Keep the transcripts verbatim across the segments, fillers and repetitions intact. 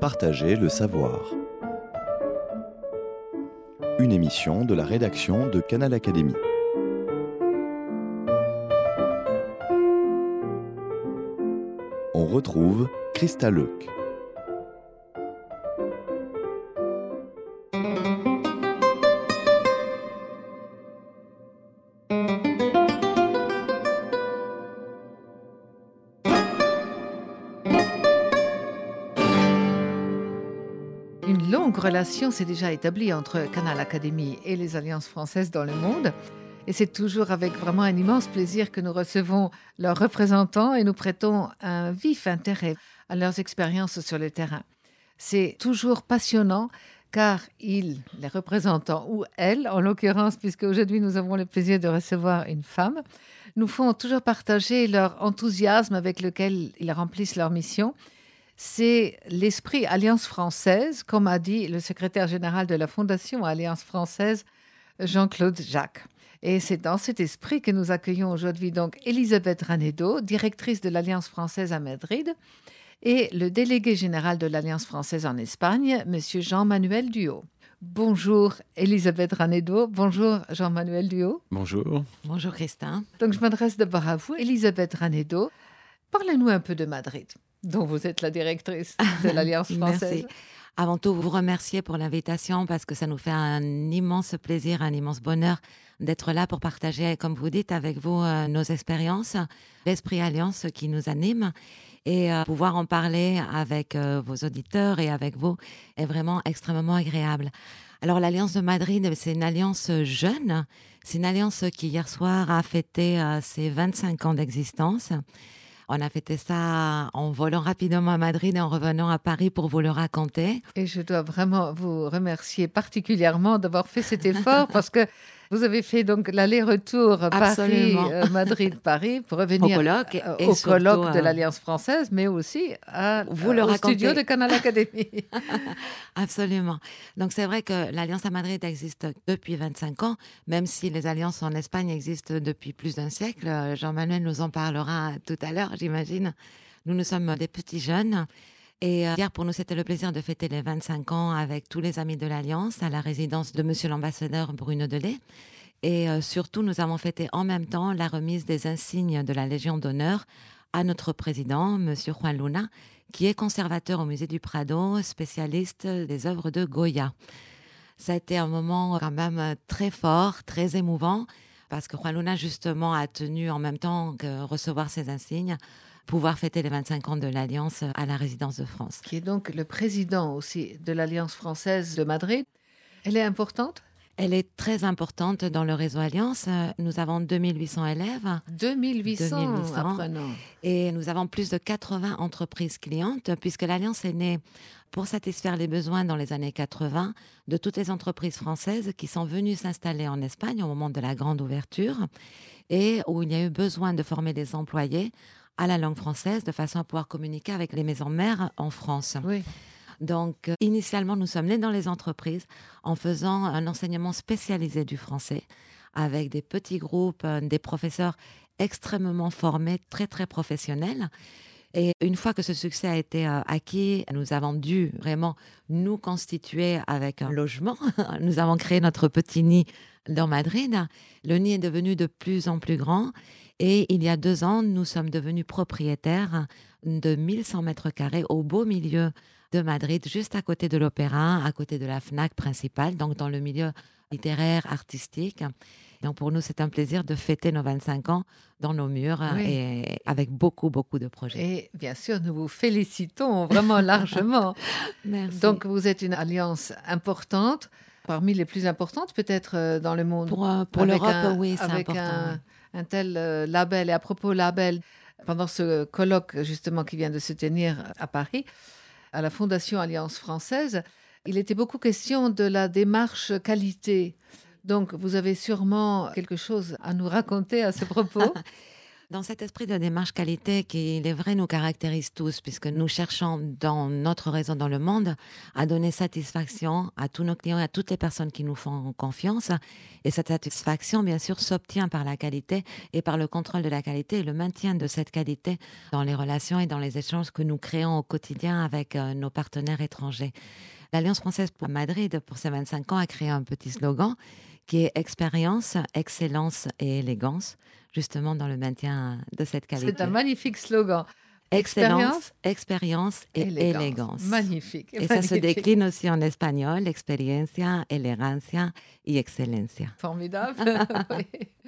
Partager le savoir. Une émission de la rédaction de Canal Académie. On retrouve Christa Leuc. Une longue relation s'est déjà établie entre Canal Académie et les Alliances françaises dans le monde. Et c'est toujours avec vraiment un immense plaisir que nous recevons leurs représentants et nous prêtons un vif intérêt à leurs expériences sur le terrain. C'est toujours passionnant car ils, les représentants, ou elles en l'occurrence, puisque aujourd'hui nous avons le plaisir de recevoir une femme, nous font toujours partager leur enthousiasme avec lequel ils remplissent leur mission. C'est l'esprit Alliance française, comme a dit le secrétaire général de la Fondation Alliance française, Jean-Claude Jacques. Et c'est dans cet esprit que nous accueillons aujourd'hui donc Elisabeth Ranedo, directrice de l'Alliance française à Madrid, et le délégué général de l'Alliance française en Espagne, M. Jean-Manuel Duhaut. Bonjour Elisabeth Ranedo, bonjour Jean-Manuel Duhaut. Bonjour. Bonjour Christin. Donc je m'adresse d'abord à vous, Elisabeth Ranedo. Parlez-nous un peu de Madrid, dont vous êtes la directrice de l'Alliance française. Merci. Avant tout, vous remercier pour l'invitation parce que ça nous fait un immense plaisir, un immense bonheur d'être là pour partager, comme vous dites, avec vous euh, nos expériences, l'esprit Alliance qui nous anime et euh, pouvoir en parler avec euh, vos auditeurs et avec vous est vraiment extrêmement agréable. Alors l'Alliance de Madrid, c'est une alliance jeune, c'est une alliance qui hier soir a fêté euh, ses vingt-cinq ans d'existence. On a fêté ça en volant rapidement à Madrid et en revenant à Paris pour vous le raconter. Et je dois vraiment vous remercier particulièrement d'avoir fait cet effort parce que vous avez fait donc l'aller-retour Paris-Madrid-Paris pour revenir au colloque, euh, et au surtout, colloque de euh, l'Alliance française, mais aussi à, vous euh, le au racontez. studio de Canal Académie. Absolument. Donc c'est vrai que l'Alliance à Madrid existe depuis vingt-cinq ans, même si les alliances en Espagne existent depuis plus d'un siècle. Jean-Manuel nous en parlera tout à l'heure, j'imagine. Nous, nous sommes des petits jeunes. Et hier, pour nous, c'était le plaisir de fêter les vingt-cinq ans avec tous les amis de l'Alliance à la résidence de Monsieur l'ambassadeur Bruno Delay. Et euh, surtout, nous avons fêté en même temps la remise des insignes de la Légion d'honneur à notre président, Monsieur Juan Luna, qui est conservateur au musée du Prado, spécialiste des œuvres de Goya. Ça a été un moment quand même très fort, très émouvant, parce que Juan Luna, justement, a tenu en même temps que recevoir ces insignes, pouvoir fêter les vingt-cinq ans de l'Alliance à la résidence de France. Qui est donc le président aussi de l'Alliance française de Madrid. Elle est importante ? Elle est très importante dans le réseau Alliance. Nous avons deux mille huit cents élèves. deux mille huit cents apprenants. Et nous avons plus de quatre-vingts entreprises clientes, puisque l'Alliance est née pour satisfaire les besoins dans les années quatre-vingts de toutes les entreprises françaises qui sont venues s'installer en Espagne au moment de la grande ouverture et où il y a eu besoin de former des employés à la langue française de façon à pouvoir communiquer avec les maisons mères en France. Oui. Donc, euh, initialement, nous sommes nés dans les entreprises en faisant un enseignement spécialisé du français avec des petits groupes, euh, des professeurs extrêmement formés, très, très professionnels. Et une fois que ce succès a été euh, acquis, nous avons dû vraiment nous constituer avec un logement. Nous avons créé notre petit nid dans Madrid. Le nid est devenu de plus en plus grand. Et il y a deux ans, nous sommes devenus propriétaires de mille cent mètres carrés au beau milieu de Madrid, juste à côté de l'Opéra, à côté de la FNAC principale, donc dans le milieu littéraire, artistique. Donc pour nous, c'est un plaisir de fêter nos vingt-cinq ans dans nos murs, oui, et avec beaucoup, beaucoup de projets. Et bien sûr, nous vous félicitons vraiment largement. Merci. Donc vous êtes une alliance importante, parmi les plus importantes peut-être dans le monde. Pour, euh, pour l'Europe, un, oui, c'est avec important. Un, un tel euh, label. Et à propos label, pendant ce colloque justement qui vient de se tenir à Paris, à la Fondation Alliance française, il était beaucoup question de la démarche qualité. Donc, vous avez sûrement quelque chose à nous raconter à ce propos. Dans cet esprit de démarche qualité qui, il est vrai, nous caractérise tous, puisque nous cherchons dans notre réseau dans le monde à donner satisfaction à tous nos clients et à toutes les personnes qui nous font confiance. Et cette satisfaction, bien sûr, s'obtient par la qualité et par le contrôle de la qualité et le maintien de cette qualité dans les relations et dans les échanges que nous créons au quotidien avec euh, nos partenaires étrangers. L'Alliance française pour Madrid, pour ses vingt-cinq ans, a créé un petit slogan qui est expérience, excellence et élégance, justement dans le maintien de cette qualité. C'est un magnifique slogan. Excellence, expérience et élégance. élégance. Magnifique. Et magnifique. Ça se décline aussi en espagnol, experiencia, elegancia et excellencia. Formidable. Oui.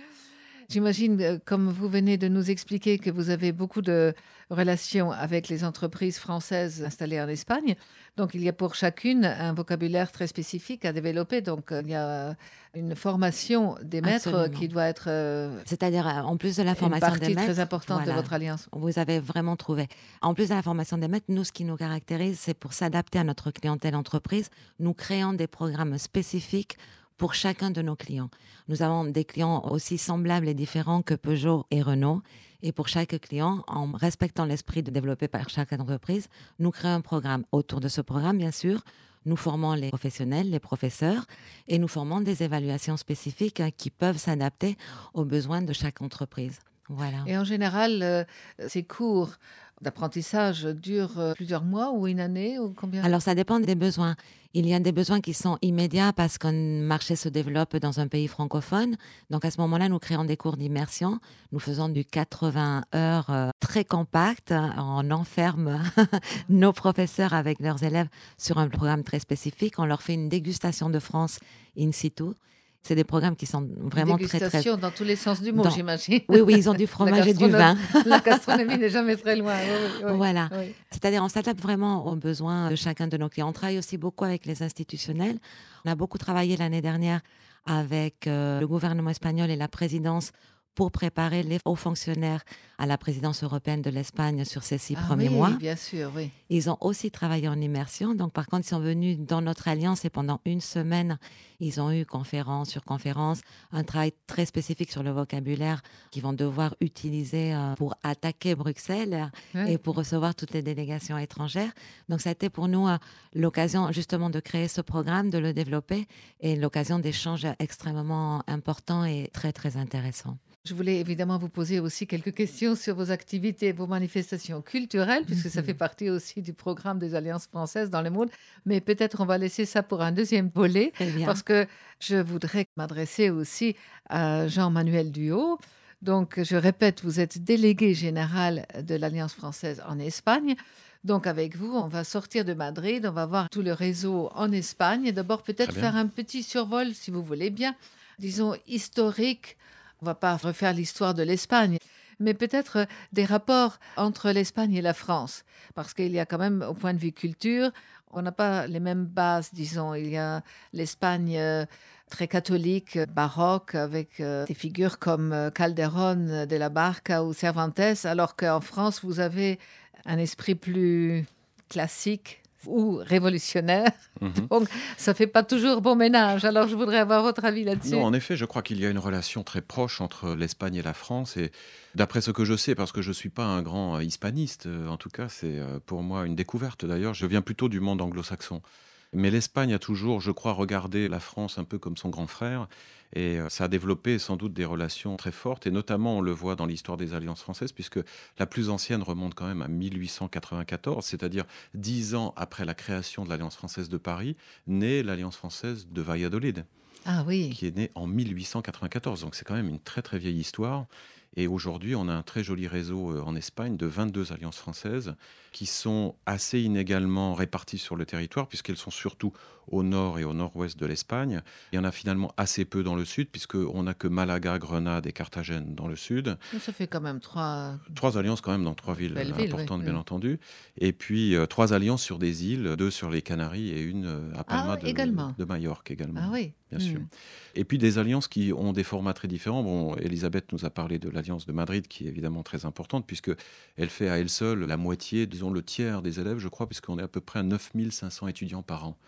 J'imagine, comme vous venez de nous expliquer, que vous avez beaucoup de relations avec les entreprises françaises installées en Espagne. Donc, il y a pour chacune un vocabulaire très spécifique à développer. Donc, il y a une formation des maîtres Absolument. Qui doit être... Euh, C'est-à-dire, en plus de la formation des maîtres... Une partie très importante voilà, de votre alliance. Vous avez vraiment trouvé. En plus de la formation des maîtres, nous, ce qui nous caractérise, c'est pour s'adapter à notre clientèle entreprise, nous créons des programmes spécifiques pour chacun de nos clients. Nous avons des clients aussi semblables et différents que Peugeot et Renault. Et pour chaque client, en respectant l'esprit de développer par chaque entreprise, nous créons un programme. Autour de ce programme, bien sûr, nous formons les professionnels, les professeurs, et nous formons des évaluations spécifiques hein, qui peuvent s'adapter aux besoins de chaque entreprise. Voilà. Et en général, euh, ces cours d'apprentissage durent euh, plusieurs mois ou une année ou combien ? Alors, ça dépend des besoins. Il y a des besoins qui sont immédiats parce qu'un marché se développe dans un pays francophone. Donc, à ce moment-là, nous créons des cours d'immersion. Nous faisons du quatre-vingts heures euh, très compact. On enferme nos professeurs avec leurs élèves sur un programme très spécifique. On leur fait une dégustation de France in situ. C'est des programmes qui sont vraiment très, très... Dégustation dans tous les sens du mot, dans... j'imagine. Oui, oui, ils ont du fromage et du vin. La gastronomie n'est jamais très loin. Oui, oui, oui. Voilà. Oui. C'est-à-dire, on s'adapte vraiment aux besoins de chacun de nos clients. On travaille aussi beaucoup avec les institutionnels. On a beaucoup travaillé l'année dernière avec euh, le gouvernement espagnol et la présidence pour préparer les hauts fonctionnaires à la présidence européenne de l'Espagne sur ces six ah premiers oui, mois. Oui, bien sûr, oui. Ils ont aussi travaillé en immersion. Donc, par contre, ils sont venus dans notre alliance et pendant une semaine, ils ont eu conférence sur conférence, un travail très spécifique sur le vocabulaire qu'ils vont devoir utiliser euh, pour attaquer Bruxelles oui. et pour recevoir toutes les délégations étrangères. Donc, ça a été pour nous euh, l'occasion justement de créer ce programme, de le développer et l'occasion d'échanges extrêmement importants et très, très intéressants. Je voulais évidemment vous poser aussi quelques questions sur vos activités, vos manifestations culturelles, puisque ça fait partie aussi du programme des Alliances françaises dans le monde. Mais peut-être on va laisser ça pour un deuxième volet, parce que je voudrais m'adresser aussi à Jean-Manuel Duhaut. Donc, je répète, vous êtes délégué général de l'Alliance française en Espagne. Donc, avec vous, on va sortir de Madrid, on va voir tout le réseau en Espagne. D'abord, peut-être faire un petit survol, si vous voulez bien, disons historique. On ne va pas refaire l'histoire de l'Espagne, mais peut-être des rapports entre l'Espagne et la France. Parce qu'il y a quand même, au point de vue culture, on n'a pas les mêmes bases, disons. Il y a l'Espagne euh, très catholique, baroque, avec euh, des figures comme euh, Calderón de la Barca ou Cervantes, alors qu'en France, vous avez un esprit plus classique ou révolutionnaire. Mm-hmm. Donc, ça ne fait pas toujours bon ménage. Alors, je voudrais avoir votre avis là-dessus. Non, en effet, je crois qu'il y a une relation très proche entre l'Espagne et la France. Et d'après ce que je sais, parce que je ne suis pas un grand hispaniste, en tout cas, c'est pour moi une découverte d'ailleurs. Je viens plutôt du monde anglo-saxon. Mais l'Espagne a toujours, je crois, regardé la France un peu comme son grand frère. Et ça a développé sans doute des relations très fortes. Et notamment, on le voit dans l'histoire des alliances françaises, puisque la plus ancienne remonte quand même à mille huit cent quatre-vingt-quatorze, c'est-à-dire dix ans après la création de l'Alliance française de Paris, naît l'Alliance française de Valladolid, ah, oui. qui est née en mille huit cent quatre-vingt-quatorze. Donc c'est quand même une très très vieille histoire. Et aujourd'hui, on a un très joli réseau en Espagne de vingt-deux alliances françaises qui sont assez inégalement réparties sur le territoire, puisqu'elles sont surtout au nord et au nord-ouest de l'Espagne. Il y en a finalement assez peu dans le sud, puisqu'on n'a que Malaga, Grenade et Carthagène dans le sud. Ça fait quand même trois... Trois alliances quand même dans trois villes Belle importantes, ville, oui. bien entendu. Et puis euh, trois alliances sur des îles, deux sur les Canaries et une à Palma ah, de, également. de Majorque également. Ah oui. Bien mmh. sûr. Et puis des alliances qui ont des formats très différents. Bon, Elisabeth nous a parlé de l'Alliance de Madrid, qui est évidemment très importante, puisqu'elle fait à elle seule la moitié, disons le tiers des élèves, je crois, puisqu'on est à peu près à neuf mille cinq cents étudiants par an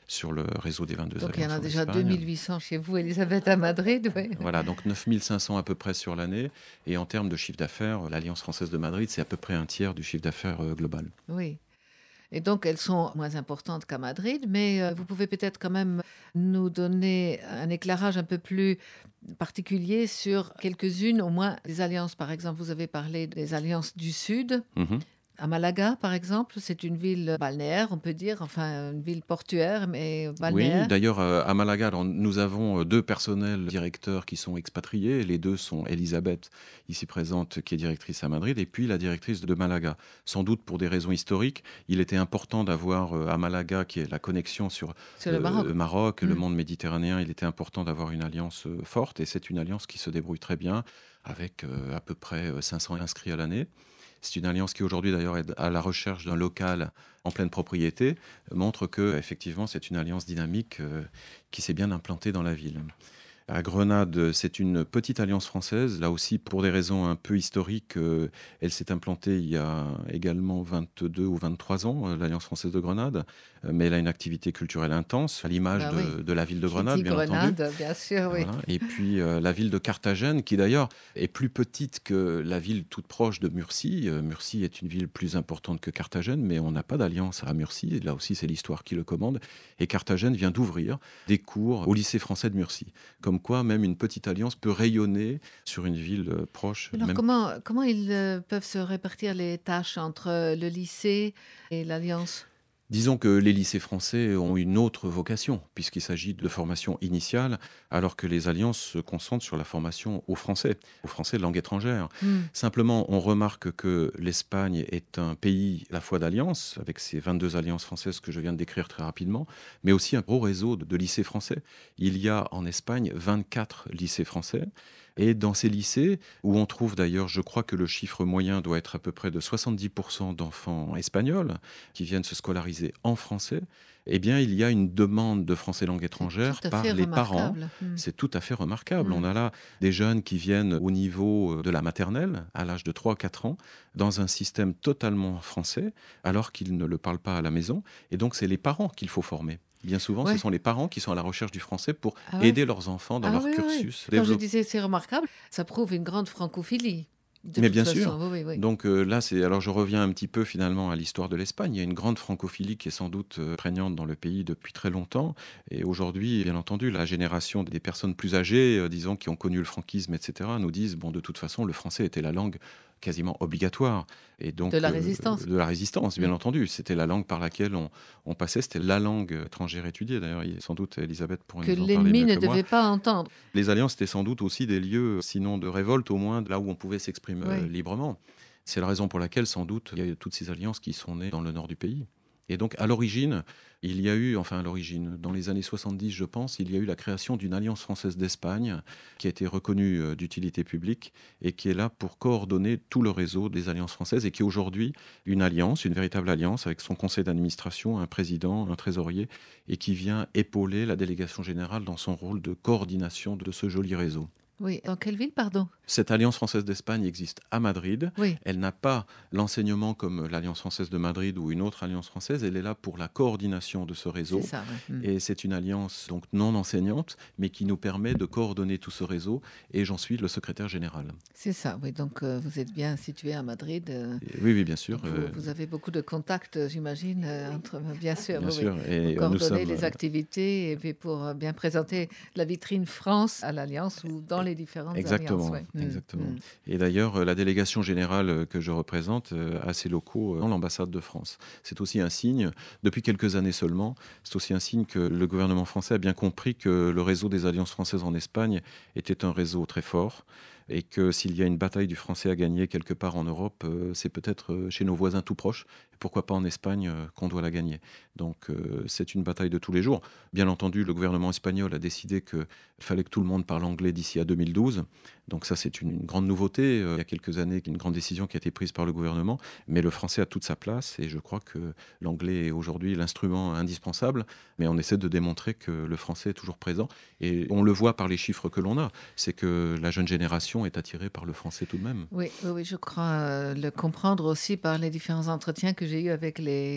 sur le réseau des vingt-deux Donc il y en alliances a en déjà Espagne. deux mille huit cents chez vous, Elisabeth, à Madrid. Oui. Voilà, donc neuf mille cinq cents à peu près sur l'année. Et en termes de chiffre d'affaires, l'Alliance française de Madrid, c'est à peu près un tiers du chiffre d'affaires euh, global. Oui. Et donc, elles sont moins importantes qu'à Madrid, mais euh, vous pouvez peut-être quand même nous donner un éclairage un peu plus particulier sur quelques-unes, au moins, des alliances. Par exemple, vous avez parlé des alliances du Sud. Mhm. À Malaga, par exemple, c'est une ville balnéaire, on peut dire, enfin une ville portuaire, mais balnéaire. Oui, d'ailleurs, euh, à Malaga, alors, nous avons euh, deux personnels directeurs qui sont expatriés. Les deux sont Elisabeth, ici présente, qui est directrice à Madrid, et puis la directrice de Malaga. Sans doute pour des raisons historiques, il était important d'avoir euh, à Malaga, qui est la connexion sur, Sur le euh, Maroc. le Maroc, Mm. le monde méditerranéen. Il était important d'avoir une alliance euh, forte, et c'est une alliance qui se débrouille très bien, avec euh, à peu près euh, cinq cents inscrits à l'année. C'est une alliance qui aujourd'hui d'ailleurs est à la recherche d'un local en pleine propriété, montre que effectivement c'est une alliance dynamique euh, qui s'est bien implantée dans la ville. À Grenade, c'est une petite alliance française. Là aussi, pour des raisons un peu historiques, euh, elle s'est implantée il y a également vingt-deux ou vingt-trois ans, euh, l'Alliance française de Grenade. Euh, mais elle a une activité culturelle intense, à l'image Bah de, oui. de la ville de Qui Grenade, dit bien Grenade, entendu. bien sûr, oui. Voilà. Et puis euh, la ville de Carthagène, qui d'ailleurs est plus petite que la ville toute proche de Murcie. Euh, Murcie est une ville plus importante que Carthagène, mais on n'a pas d'alliance à Murcie. Et là aussi, c'est l'histoire qui le commande. Et Carthagène vient d'ouvrir des cours au lycée français de Murcie. Comme quoi, même une petite alliance peut rayonner sur une ville euh, proche. Alors même... comment, comment ils euh, peuvent se répartir les tâches entre euh, le lycée et l'Alliance ? Disons que les lycées français ont une autre vocation, puisqu'il s'agit de formation initiale, alors que les alliances se concentrent sur la formation au français, au français de langue étrangère. Mm. Simplement, on remarque que l'Espagne est un pays à la fois d'alliances, avec ses vingt-deux alliances françaises que je viens de décrire très rapidement, mais aussi un gros réseau de, de lycées français. Il y a en Espagne vingt-quatre lycées français. Et dans ces lycées, où on trouve d'ailleurs, je crois que le chiffre moyen doit être à peu près de soixante-dix pour cent d'enfants espagnols qui viennent se scolariser en français, eh bien, il y a une demande de français langue étrangère par les parents. Mm. C'est tout à fait remarquable. Mm. On a là des jeunes qui viennent au niveau de la maternelle, à l'âge de trois à quatre ans, dans un système totalement français, alors qu'ils ne le parlent pas à la maison. Et donc, c'est les parents qu'il faut former. Bien souvent, Ouais. ce sont les parents qui sont à la recherche du français pour Ah ouais. aider leurs enfants dans Ah leur oui, oui, cursus. oui. Quand je développe- disais c'est remarquable, ça prouve une grande francophilie. De Mais toute bien façon. sûr. Oui, oui, oui. Donc euh, là, c'est alors je reviens un petit peu finalement à l'histoire de l'Espagne. Il y a une grande francophilie qui est sans doute euh, prégnante dans le pays depuis très longtemps. Et aujourd'hui, bien entendu, la génération des personnes plus âgées, euh, disons, qui ont connu le franquisme, et cetera, nous disent bon, de toute façon, le français était la langue quasiment obligatoire. Et donc, De la euh, résistance. de la résistance, bien Mm. entendu. C'était la langue par laquelle on, on passait, c'était la langue étrangère étudiée. D'ailleurs, il y a sans doute Elisabeth pourrait Que nous en parler l'ennemi mieux ne que moi. devait pas entendre. Les alliances étaient sans doute aussi des lieux, sinon de révolte, au moins là où on pouvait s'exprimer euh, Oui. librement. C'est la raison pour laquelle, sans doute, il y a eu toutes ces alliances qui sont nées dans le nord du pays. Et donc, à l'origine, il y a eu, enfin à l'origine, dans les années soixante-dix, je pense, il y a eu la création d'une alliance française d'Espagne qui a été reconnue euh, d'utilité publique et qui est là pour coordonner tout le réseau des alliances françaises et qui est aujourd'hui une alliance, une véritable alliance avec son conseil d'administration, un président, un trésorier et qui vient épauler la délégation générale dans son rôle de coordination de ce joli réseau. Oui. Dans quelle ville, pardon ? Cette alliance française d'Espagne existe à Madrid. Oui. Elle n'a pas l'enseignement comme l'Alliance française de Madrid ou une autre alliance française. Elle est là pour la coordination de ce réseau. C'est ça. Oui. Mm. Et c'est une alliance donc non enseignante, mais qui nous permet de coordonner tout ce réseau. Et j'en suis le secrétaire général. C'est ça. Oui. Donc euh, vous êtes bien situé à Madrid. euh, Et oui, oui, bien sûr. Vous, euh, vous avez beaucoup de contacts, euh, j'imagine, euh, entre, bien sûr, bien oui, sûr. oui. Et Pour euh, nous coordonner sommes. les activités et puis pour euh, bien présenter la vitrine France à l'Alliance ou dans les différentes Exactement, alliances. ouais. Mm, exactement. mm. Et d'ailleurs, euh, la délégation générale euh, que je représente euh, a ses locaux euh, dans l'ambassade de France. C'est aussi un signe, depuis quelques années seulement, c'est aussi un signe que le gouvernement français a bien compris que le réseau des alliances françaises en Espagne était un réseau très fort et que s'il y a une bataille du français à gagner quelque part en Europe, euh, c'est peut-être euh, chez nos voisins tout proches, et pourquoi pas en Espagne, euh, qu'on doit la gagner. Donc euh, c'est une bataille de tous les jours. Bien entendu, le gouvernement espagnol a décidé qu'il fallait que tout le monde parle anglais d'ici à deux mille douze. Donc ça, c'est une, une grande nouveauté. Euh, il y a quelques années, une grande décision qui a été prise par le gouvernement. Mais le français a toute sa place et je crois que l'anglais est aujourd'hui l'instrument indispensable. Mais on essaie de démontrer que le français est toujours présent. Et on le voit par les chiffres que l'on a. C'est que la jeune génération est attirée par le français tout de même. Oui, oui, oui, je crois euh, le comprendre aussi par les différents entretiens que j'ai eus avec les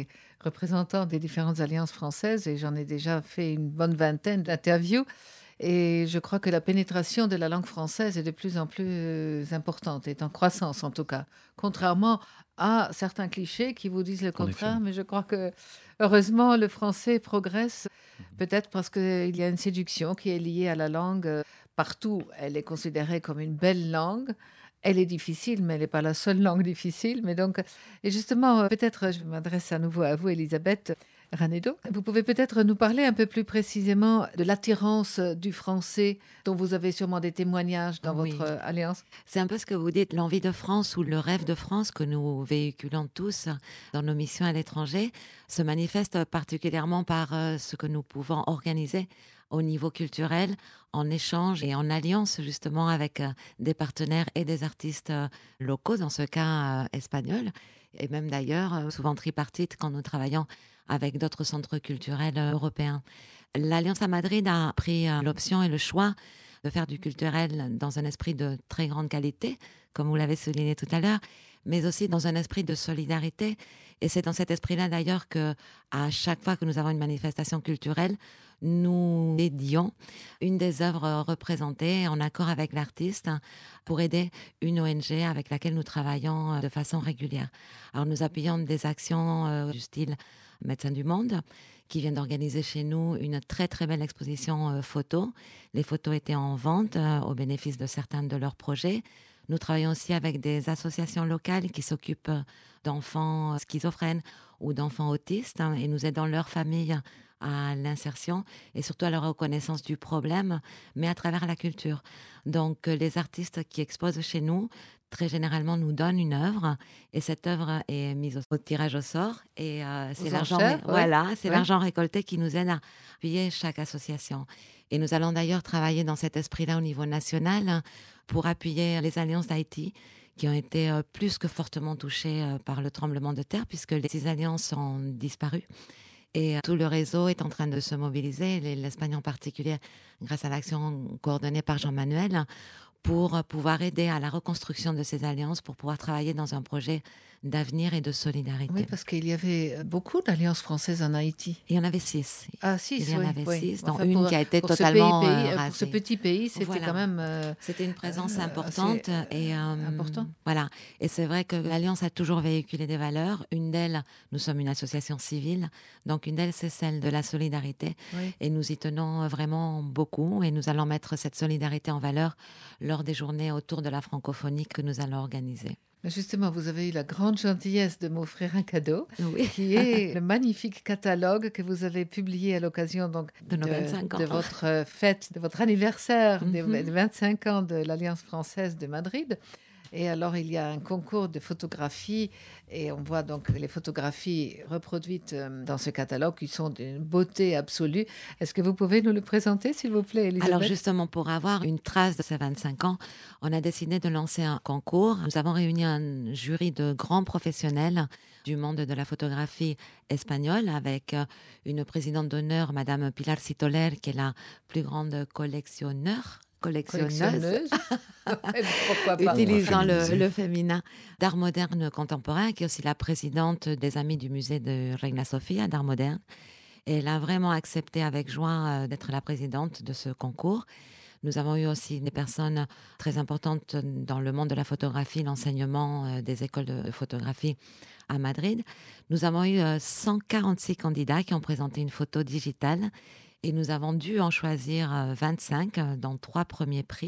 représentants des différentes alliances françaises et j'en ai déjà fait une bonne vingtaine d'interviews. Et je crois que la pénétration de la langue française est de plus en plus importante, est en croissance en tout cas, contrairement à certains clichés qui vous disent le contraire. Mais je crois que heureusement le français progresse, peut-être parce qu'il y a une séduction qui est liée à la langue. Partout, elle est considérée comme une belle langue. Elle est difficile, mais elle n'est pas la seule langue difficile. Mais donc, et justement, peut-être, je m'adresse à nouveau à vous, Elisabeth Ranedo. Vous pouvez peut-être nous parler un peu plus précisément de l'attirance du français dont vous avez sûrement des témoignages dans Oui. votre alliance. C'est un peu ce que vous dites, l'envie de France ou le rêve de France que nous véhiculons tous dans nos missions à l'étranger se manifeste particulièrement par ce que nous pouvons organiser au niveau culturel, en échange et en alliance justement avec des partenaires et des artistes locaux, dans ce cas espagnols, et même d'ailleurs souvent tripartite quand nous travaillons avec d'autres centres culturels européens. L'Alliance à Madrid a pris l'option et le choix de faire du culturel dans un esprit de très grande qualité, comme vous l'avez souligné tout à l'heure, mais aussi dans un esprit de solidarité. Et c'est dans cet esprit-là d'ailleurs que, à chaque fois que nous avons une manifestation culturelle, nous dédions une des œuvres représentées en accord avec l'artiste pour aider une O N G avec laquelle nous travaillons de façon régulière. Alors nous appuyons des actions du style Médecins du Monde, qui vient d'organiser chez nous une très très belle exposition euh, photo. Les photos étaient en vente euh, au bénéfice de certains de leurs projets. Nous travaillons aussi avec des associations locales qui s'occupent d'enfants schizophrènes ou d'enfants autistes hein, et nous aidons leurs familles à l'insertion et surtout à la reconnaissance du problème, mais à travers la culture. Donc les artistes qui exposent chez nous, très généralement nous donnent une œuvre et cette œuvre est mise au, au tirage au sort et euh, c'est l'argent, ré... ouais. voilà, c'est ouais. l'argent récolté qui nous aide à appuyer chaque association. Et nous allons d'ailleurs travailler dans cet esprit-là au niveau national pour appuyer les alliances d'Haïti qui ont été euh, plus que fortement touchées euh, par le tremblement de terre puisque les six alliances ont disparu. Et tout le réseau est en train de se mobiliser, l'Espagne en particulier, grâce à l'action coordonnée par Jean-Manuel, pour pouvoir aider à la reconstruction de ces alliances, pour pouvoir travailler dans un projet d'avenir et de solidarité. Oui, parce qu'il y avait beaucoup d'alliances françaises en Haïti. Il y en avait six. Ah, six, Il y en oui, avait oui. six, dont enfin, une pour, qui a été pour totalement ce pays, euh, rasée. Pour ce petit pays, c'était voilà. quand même... Euh, c'était une présence euh, importante. Et, euh, important. Voilà. Et c'est vrai que l'Alliance a toujours véhiculé des valeurs. Une d'elles, nous sommes une association civile, donc une d'elles, c'est celle de la solidarité. Oui. Et nous y tenons vraiment beaucoup. Et nous allons mettre cette solidarité en valeur lors des journées autour de la francophonie que nous allons organiser. Justement, vous avez eu la grande gentillesse de m'offrir un cadeau, oui. qui est le magnifique catalogue que vous avez publié à l'occasion donc, de, nos vingt-cinq ans. de votre fête, de votre anniversaire mm-hmm. des vingt-cinq ans de l'Alliance française de Madrid. Et alors, il y a un concours de photographie et on voit donc les photographies reproduites dans ce catalogue qui sont d'une beauté absolue. Est-ce que vous pouvez nous le présenter, s'il vous plaît, Elisabeth ? Alors, justement, pour avoir une trace de ces vingt-cinq ans, on a décidé de lancer un concours. Nous avons réuni un jury de grands professionnels du monde de la photographie espagnole avec une présidente d'honneur, Madame Pilar Citoler, qui est la plus grande collectionneur collectionneuse, Pourquoi pas, utilisant le, le féminin d'art moderne contemporain, qui est aussi la présidente des Amis du musée de Reina Sofia d'art moderne. Et elle a vraiment accepté avec joie d'être la présidente de ce concours. Nous avons eu aussi des personnes très importantes dans le monde de la photographie, l'enseignement des écoles de photographie à Madrid. Nous avons eu cent quarante-six candidats qui ont présenté une photo digitale. Et nous avons dû en choisir vingt-cinq dans trois premiers prix.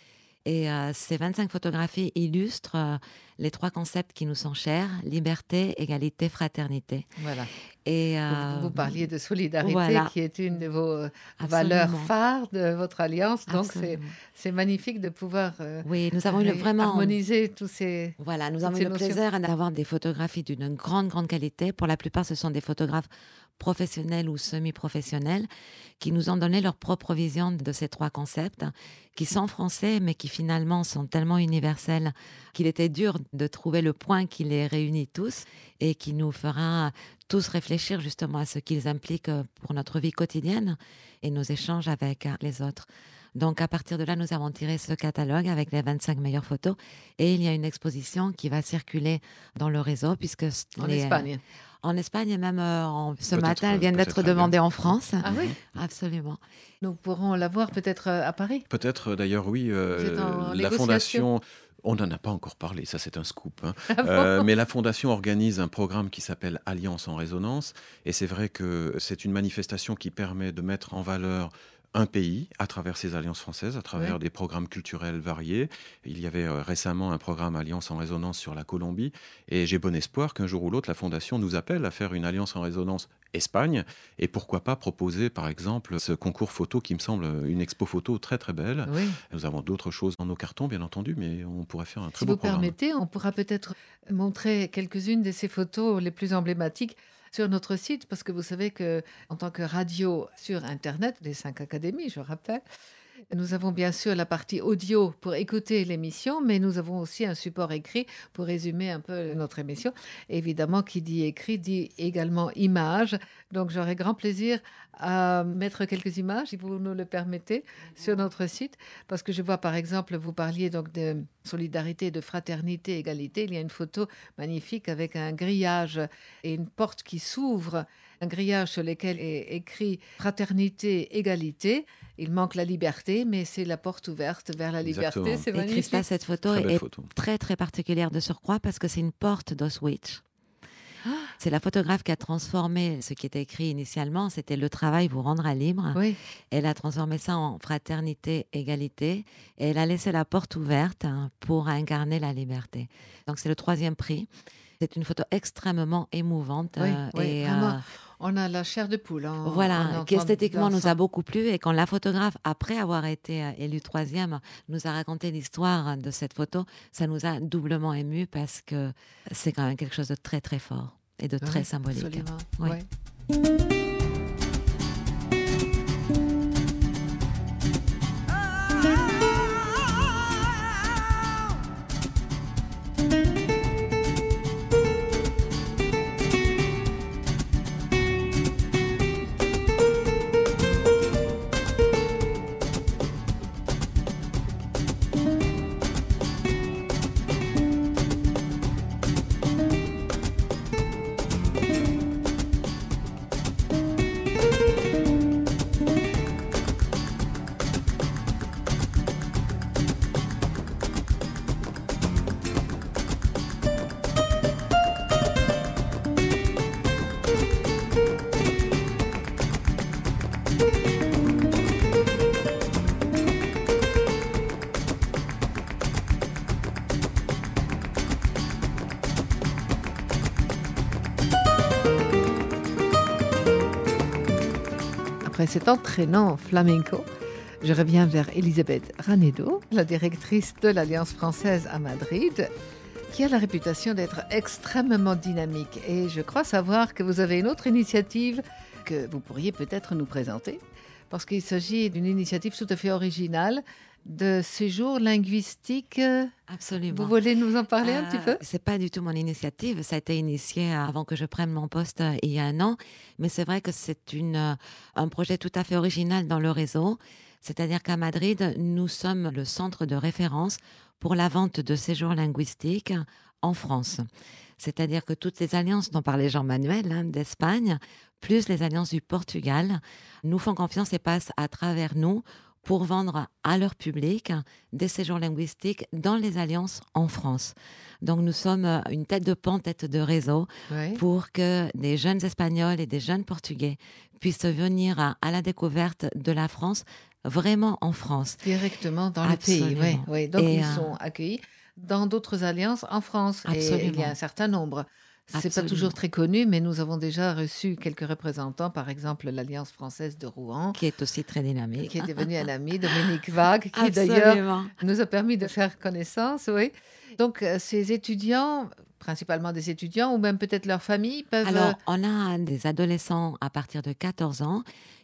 Et euh, ces vingt-cinq photographies illustrent euh, les trois concepts qui nous sont chers, liberté, égalité, fraternité. Voilà. Et, euh, vous, vous parliez de solidarité, voilà. qui est une de vos euh, valeurs phares de votre alliance. Donc, c'est, c'est magnifique de pouvoir euh, oui, nous avons eu le, vraiment, harmoniser tous ces Voilà, nous avons eu le plaisir d'avoir des photographies d'une grande, grande qualité. Pour la plupart, ce sont des photographes professionnels ou semi-professionnels qui nous ont donné leur propre vision de ces trois concepts, qui sont français, mais qui finalement sont tellement universels qu'il était dur de trouver le point qui les réunit tous et qui nous fera tous réfléchir justement à ce qu'ils impliquent pour notre vie quotidienne et nos échanges avec les autres. Donc, à partir de là, nous avons tiré ce catalogue avec les vingt-cinq meilleures photos. Et il y a une exposition qui va circuler dans le réseau, puisque En les, Espagne. En Espagne, et même euh, en- ce Peut-être, matin, euh, elle vient peut-être d'être à Lyon. demandée en France. Ah oui, Absolument. nous pourrons la voir peut-être euh, à Paris. Peut-être euh, d'ailleurs, oui, euh, Vous êtes en la négociation fondation. On n'en a pas encore parlé, ça c'est un scoop. hein. Ah bon Euh, mais la fondation organise un programme qui s'appelle Alliance en résonance. Et c'est vrai que c'est une manifestation qui permet de mettre en valeur un pays à travers ces alliances françaises, à travers Oui. des programmes culturels variés. Il y avait euh, récemment un programme Alliance en résonance sur la Colombie. Et j'ai bon espoir qu'un jour ou l'autre, la fondation nous appelle à faire une alliance en résonance Espagne. Et pourquoi pas proposer, par exemple, ce concours photo qui me semble une expo photo très très belle. Oui. Nous avons d'autres choses dans nos cartons, bien entendu, mais on pourrait faire un très Si beau vous programme. permettez, on pourra peut-être montrer quelques-unes de ces photos les plus emblématiques sur notre site, parce que vous savez que en tant que radio sur Internet, les cinq académies, je rappelle, nous avons bien sûr la partie audio pour écouter l'émission, mais nous avons aussi un support écrit pour résumer un peu notre émission. Évidemment, qui dit écrit dit également image. Donc, j'aurai grand plaisir à mettre quelques images, si vous nous le permettez, sur notre site. Parce que je vois, par exemple, vous parliez donc de solidarité, de fraternité, égalité. Il y a une photo magnifique avec un grillage et une porte qui s'ouvre, un grillage sur lequel est écrit fraternité, égalité. Il manque la liberté, mais c'est la porte ouverte vers la liberté. Exactement. C'est Et magnifique. Christa, cette photo Très belle est photo. très, très particulière de surcroît parce que c'est une porte d'Auschwitz. C'est la photographe qui a transformé ce qui était écrit initialement, c'était le travail vous rendra libre. Oui, Elle a transformé ça en fraternité, égalité, et elle a laissé la porte ouverte hein, pour incarner la liberté. Donc c'est le troisième prix. C'est une photo extrêmement émouvante. Oui, euh, oui, et, vraiment. euh, on a la chair de poule. hein, en voilà, qui entendant esthétiquement nous ça. a beaucoup plu. Et quand la photographe, après avoir été euh, élue troisième, nous a raconté l'histoire de cette photo, ça nous a doublement ému parce que c'est quand même quelque chose de très très fort et de très Oui, symbolique. absolument. Oui. Ouais. Après cet entraînant flamenco, je reviens vers Elisabeth Ranedo, la directrice de l'Alliance française à Madrid, qui a la réputation d'être extrêmement dynamique. Et je crois savoir que vous avez une autre initiative que vous pourriez peut-être nous présenter, parce qu'il s'agit d'une initiative tout à fait originale de séjour linguistique. Absolument. Vous voulez nous en parler un Euh, petit peu? C'est pas du tout mon initiative. Ça a été initié avant que je prenne mon poste euh, il y a un an. Mais c'est vrai que c'est une, euh, un projet tout à fait original dans le réseau. C'est-à-dire qu'à Madrid, nous sommes le centre de référence pour la vente de séjours linguistiques en France. C'est-à-dire que toutes les alliances dont parlait Jean-Manuel hein, d'Espagne, plus les alliances du Portugal, nous font confiance et passent à travers nous pour vendre à leur public des séjours linguistiques dans les alliances en France. Donc nous sommes euh, une tête de pont, tête de réseau Oui. pour que des jeunes Espagnols et des jeunes Portugais puissent venir à, à la découverte de la France, vraiment en France. Directement dans le pays. Absolument. Oui, oui. Donc Et, ils euh, sont accueillis dans d'autres alliances en France. Et il y a Absolument. un certain nombre. C'est pas Absolument. toujours très connu, mais nous avons déjà reçu quelques représentants, par exemple l'Alliance française de Rouen, Qui est aussi très dynamique. qui est devenu un ami, Dominique Vague, qui d'ailleurs Absolument. nous a permis de faire connaissance. Oui. Donc euh, ces étudiants, principalement des étudiants, ou même peut-être leurs familles, peuvent. Alors, on a des adolescents à partir de quatorze ans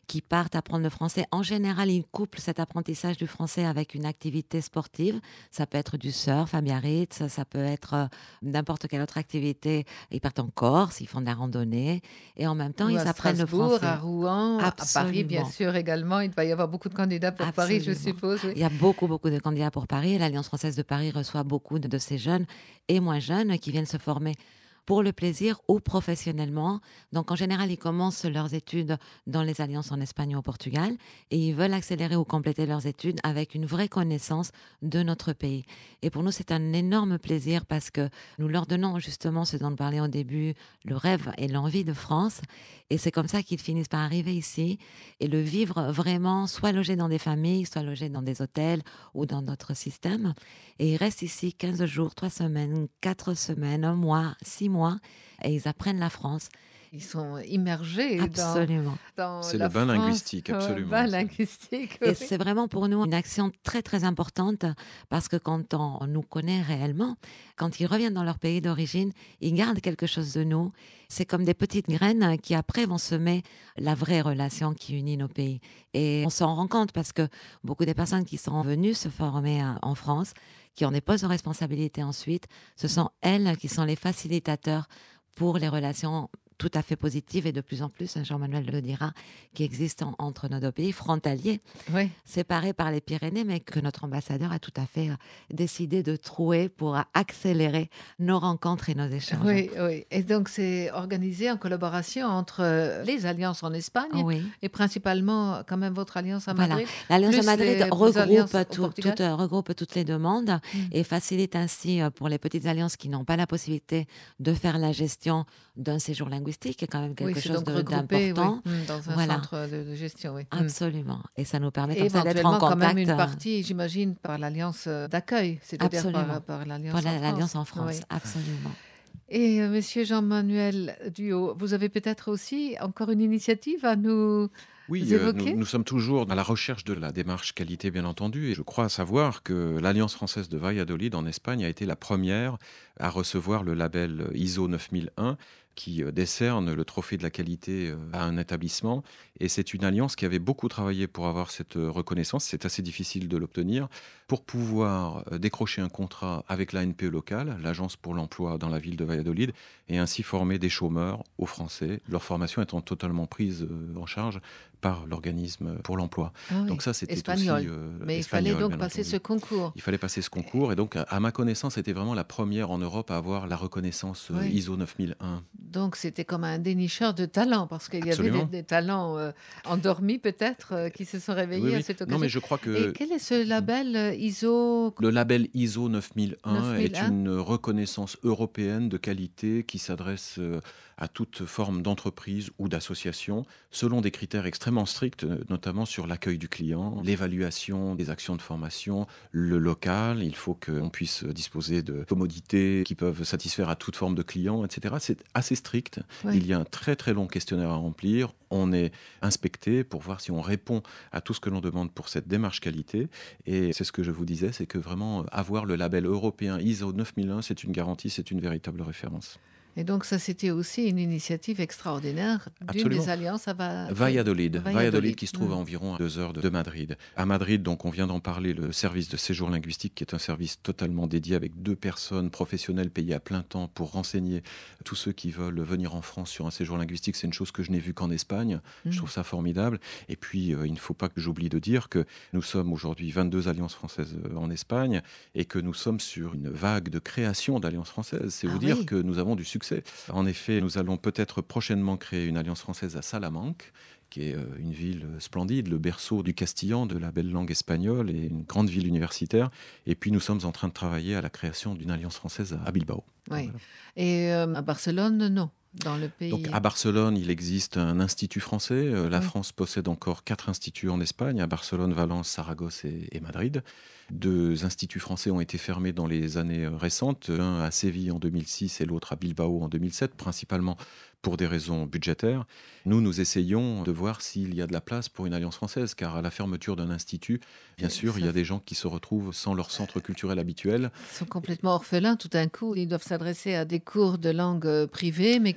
qui partent apprendre le français. En général, ils couplent cet apprentissage du français avec une activité sportive. Ça peut être du surf à Biarritz, ça peut être euh, n'importe quelle autre activité. Ils partent en Corse, ils font de la randonnée et en même temps, Ou ils à apprennent le Strasbourg, français. à Rouen, à Paris, bien Absolument. sûr, également. Il doit y avoir beaucoup de candidats pour Paris, je Absolument. suppose. Oui. Il y a beaucoup, beaucoup de candidats pour Paris et l'Alliance française de Paris reçoit beaucoup de, de ces jeunes et moins jeunes qui viennent se former pour le plaisir ou professionnellement. Donc, en général, ils commencent leurs études dans les alliances en Espagne ou au Portugal et ils veulent accélérer ou compléter leurs études avec une vraie connaissance de notre pays. Et pour nous, c'est un énorme plaisir parce que nous leur donnons justement ce dont on parlait au début, le rêve et l'envie de France. Et c'est comme ça qu'ils finissent par arriver ici et le vivre vraiment, soit logés dans des familles, soit logés dans des hôtels ou dans notre système. Et ils restent ici quinze jours, trois semaines, quatre semaines, un mois, six mois. Et ils apprennent la France. Ils sont immergés Absolument. dans, dans C'est la le bain France. linguistique, absolument. Le bain linguistique, Et oui. c'est vraiment pour nous une action très très importante parce que quand on nous connaît réellement, quand ils reviennent dans leur pays d'origine, ils gardent quelque chose de nous. C'est comme des petites graines qui après vont semer la vraie relation qui unit nos pays. Et on s'en rend compte parce que beaucoup des personnes qui sont venues se former en France, qui ont des postes de responsabilité ensuite, ce sont elles qui sont les facilitateurs pour les relations tout à fait positives et de plus en plus, Jean-Manuel le dira, qui existent en- entre nos deux pays frontaliers, Oui. séparés par les Pyrénées, mais que notre ambassadeur a tout à fait euh, décidé de trouer pour accélérer nos rencontres et nos échanges. Oui, oui. Et donc, c'est organisé en collaboration entre euh, les alliances en Espagne Oui. et principalement, quand même, votre alliance à Voilà. Madrid. L'Alliance de Plus Madrid les- vos alliances regroupe, au tout- Portugal. tout, euh, regroupe toutes les demandes Mm. et facilite ainsi euh, pour les petites alliances qui n'ont pas la possibilité de faire la gestion d'un séjour linguistique, qui est quand même quelque Oui, c'est chose donc de- regroupé, d'important. oui, mm, dans un Voilà. centre de, de gestion, oui. Mm. Absolument. Et ça nous permet Et comme ça d'être en éventuellement, quand contact même, une euh, partie, j'imagine, par l'alliance euh, d'accueil, c'est-à-dire Absolument. par, par l'alliance pour en la- France. l'Alliance en France. Oui. Absolument. Et euh, Monsieur Jean-Manuel Duhaut, vous avez peut-être aussi encore une initiative à nous Oui, Vous euh, évoquez nous, nous sommes toujours à la recherche de la démarche qualité, bien entendu. Et je crois savoir que l'Alliance française de Valladolid en Espagne a été la première à recevoir le label I S O neuf mille un qui euh, décerne le trophée de la qualité euh, à un établissement. Et c'est une alliance qui avait beaucoup travaillé pour avoir cette euh, reconnaissance. C'est assez difficile de l'obtenir. Pour pouvoir euh, décrocher un contrat avec l'A N P E locale, l'Agence pour l'emploi dans la ville de Valladolid, et ainsi former des chômeurs aux Français, leur formation étant totalement prise euh, en charge par l'organisme pour l'emploi. Ah oui, Donc ça, c'était espagnol. aussi euh, Mais il espagnol, fallait donc bien passer entendu. ce concours. Il fallait passer ce concours et donc, à, à ma connaissance, c'était vraiment la première en Europe à avoir la reconnaissance euh, Oui. I S O neuf mille un. Donc c'était comme un dénicheur de talents, parce qu'il y avait des, Absolument. des talents euh, endormis peut-être euh, qui se sont réveillés Oui, à oui. cette Non, occasion. mais je crois que Et quel est ce label euh, I S O le label I S O neuf mille un neuf mille est un une reconnaissance européenne de qualité qui s'adresse euh, à toute forme d'entreprise ou d'association, selon des critères extrêmement stricts, euh, notamment sur l'accueil du client, l'évaluation des actions de formation, le local. Il faut qu'on puisse disposer de commodités qui peuvent satisfaire à toute forme de client, et cetera. C'est assez strict. Oui. Il y a un très très long questionnaire à remplir. On est inspecté pour voir si on répond à tout ce que l'on demande pour cette démarche qualité. Et c'est ce que je vous disais, c'est que vraiment avoir le label européen I S O neuf mille un, c'est une garantie, c'est une véritable référence. Et donc ça, c'était aussi une initiative extraordinaire d'une Absolument. des alliances à Va- Valladolid, Valladolid. Valladolid qui se trouve Mm. à environ à deux heures de, de Madrid. À Madrid, donc on vient d'en parler, le service de séjour linguistique qui est un service totalement dédié avec deux personnes professionnelles payées à plein temps pour renseigner tous ceux qui veulent venir en France sur un séjour linguistique. C'est une chose que je n'ai vue qu'en Espagne. Mm. Je trouve ça formidable. Et puis, euh, il ne faut pas que j'oublie de dire que nous sommes aujourd'hui vingt-deux alliances françaises euh, en Espagne et que nous sommes sur une vague de création d'alliances françaises. C'est Ah vous dire oui. que nous avons du succès. En effet, nous allons peut-être prochainement créer une alliance française à Salamanque, qui est euh, une ville splendide, le berceau du castillan, de la belle langue espagnole et une grande ville universitaire. Et puis, nous sommes en train de travailler à la création d'une alliance française à Bilbao. Oui. Voilà. Et euh, à Barcelone, non. Dans le pays. Donc à Barcelone, il existe un institut français. Euh, La Oui. France possède encore quatre instituts en Espagne, à Barcelone, Valence, Saragosse et, et Madrid. Deux instituts français ont été fermés dans les années euh, récentes, l'un à Séville en deux mille six et l'autre à Bilbao en deux mille sept, principalement pour des raisons budgétaires. Nous, nous essayons de voir s'il y a de la place pour une alliance française, car à la fermeture d'un institut, bien Et sûr, ça il y a des gens qui se retrouvent sans leur centre culturel habituel. Ils sont complètement orphelins tout d'un coup. Ils doivent s'adresser à des cours de langue euh, privée, mais qui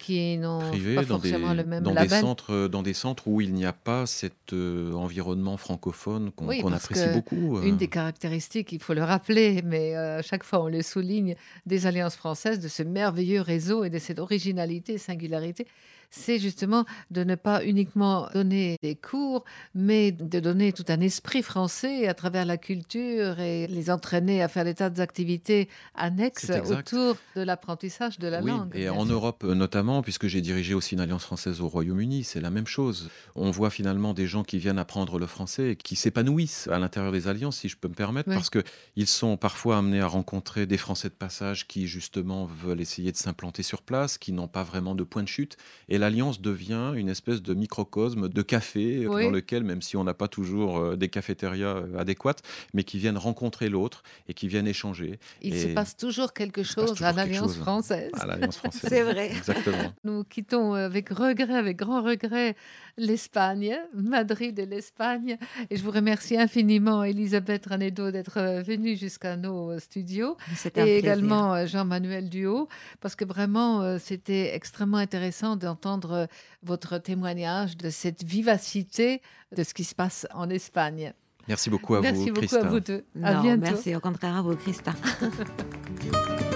qui n'ont privés, pas dans des, forcément le même dans des label. centres, dans des centres où il n'y a pas cet euh, environnement francophone qu'on Oui, qu'on parce apprécie que beaucoup. euh. une des caractéristiques, il faut le rappeler, mais euh, à chaque fois on le souligne, des alliances françaises, de ce merveilleux réseau et de cette originalité, singularité, c'est justement de ne pas uniquement donner des cours, mais de donner tout un esprit français à travers la culture et les entraîner à faire des tas d'activités annexes C'est exact. autour de l'apprentissage de la Oui, langue. et bien en sûr. Europe euh, notamment, puisque j'ai dirigé aussi une alliance française au Royaume-Uni, c'est la même chose. On voit finalement des gens qui viennent apprendre le français et qui s'épanouissent à l'intérieur des alliances, si je peux me permettre, Oui. parce qu'ils sont parfois amenés à rencontrer des Français de passage qui justement veulent essayer de s'implanter sur place, qui n'ont pas vraiment de point de chute. Et l'alliance devient une espèce de microcosme de café euh, dans Oui. lequel, même si on n'a pas toujours euh, des cafétérias euh, adéquates, mais qui viennent rencontrer l'autre et qui viennent échanger. Il Et se passe toujours quelque il se passe chose toujours à quelque l'Alliance chose française. à l'alliance française. C'est vrai. Exactement. Nous quittons avec regret, avec grand regret, l'Espagne, Madrid et l'Espagne. Et je vous remercie infiniment, Elisabeth Ranedo, d'être euh, venue jusqu'à nos studios. C'était un Et plaisir. également euh, Jean-Manuel Duhaut, parce que vraiment, euh, c'était extrêmement intéressant d'entendre euh, votre témoignage de cette vivacité de ce qui se passe en Espagne. Merci beaucoup à Merci vous, beaucoup Christin. à vous deux. À Non, bientôt. merci au contraire à vous, Christin.